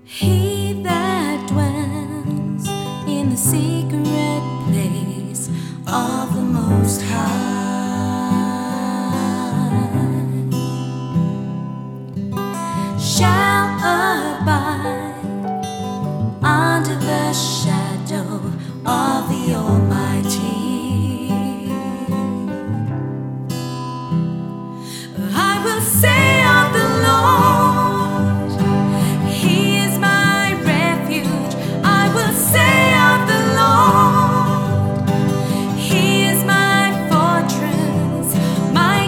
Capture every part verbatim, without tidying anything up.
He that dwells in the secret place of the Most High shall abide under the shadow of the Almighty. I will say of the Lord, He is my refuge. I will say of the Lord, He is my fortress, my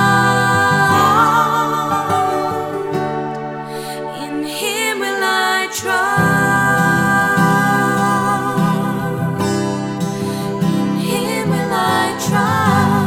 God. In Him will I trust. In Him will I trust.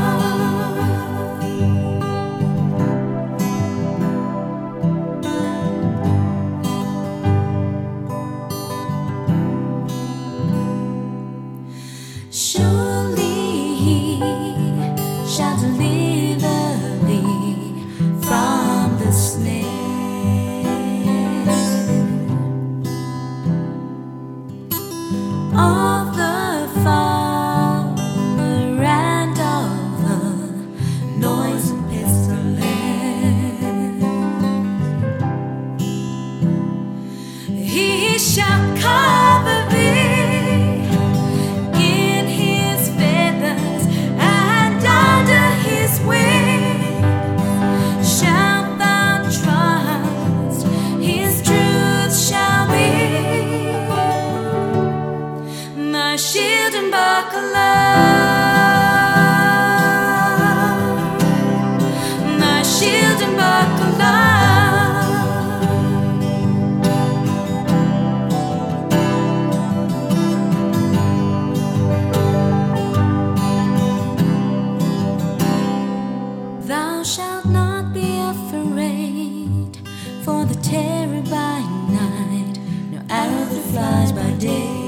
Surely He shall deliver thee from the snare of the fowler and of the noisome pestilence. He shall cover thee in His feathers, and under His wings shalt thou trust. His truth shall be my shield and buckler, my shield and buckler. Thou shalt not be afraid for the terror by night, nor arrow that flies by day.